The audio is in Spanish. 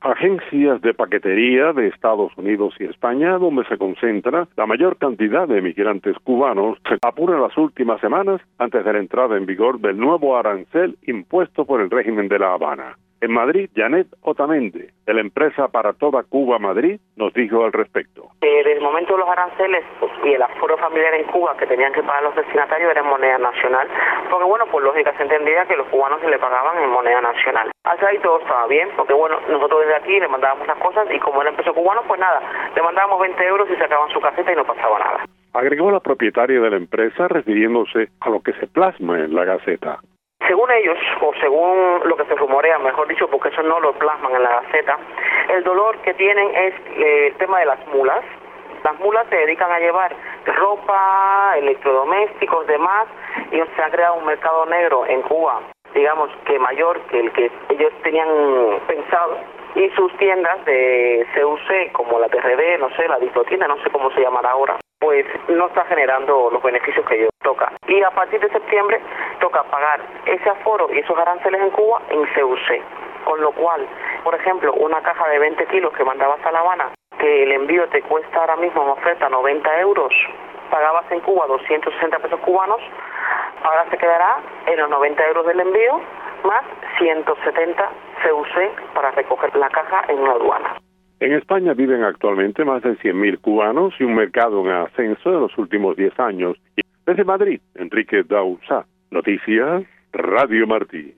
agencias de paquetería de Estados Unidos y España, donde se concentra la mayor cantidad de migrantes cubanos, se apuran las últimas semanas antes de la entrada en vigor del nuevo arancel impuesto por el régimen de La Habana. En Madrid, Janet Otamendi, de la empresa Para Toda Cuba Madrid, nos dijo al respecto. Desde el momento de los aranceles y el aforo familiar en Cuba que tenían que pagar los destinatarios era en moneda nacional, porque bueno, por lógica se entendía que los cubanos se le pagaban en moneda nacional. Hasta ahí todo estaba bien, porque bueno, nosotros desde aquí le mandábamos las cosas y como era empresa cubano, pues nada, le mandábamos 20 euros y sacaban su caseta y no pasaba nada. Agregó la propietaria de la empresa refiriéndose a lo que se plasma en la Gaceta. Según ellos, o según lo que se rumorea, mejor dicho, porque eso no lo plasman en la Gaceta, el dolor que tienen es el tema de las mulas. Las mulas se dedican a llevar ropa, electrodomésticos, demás, y se ha creado un mercado negro en Cuba, digamos que mayor que el que ellos tenían pensado, y sus tiendas de CUC, como la TRD, no sé, la Dislotienda, no sé cómo se llamará ahora, pues no está generando los beneficios que ellos toca. Y a partir de septiembre toca pagar ese aforo y esos aranceles en Cuba en CUC. Con lo cual, por ejemplo, una caja de 20 kilos que mandabas a La Habana, que el envío te cuesta ahora mismo en oferta 90 euros, pagabas en Cuba 260 pesos cubanos, ahora se quedará en los 90 euros del envío, más 170 CUC para recoger la caja en una aduana. En España viven actualmente más de 100.000 cubanos y un mercado en ascenso de los últimos 10 años. Desde Madrid, Enrique Dauzá. Noticias, Radio Martí.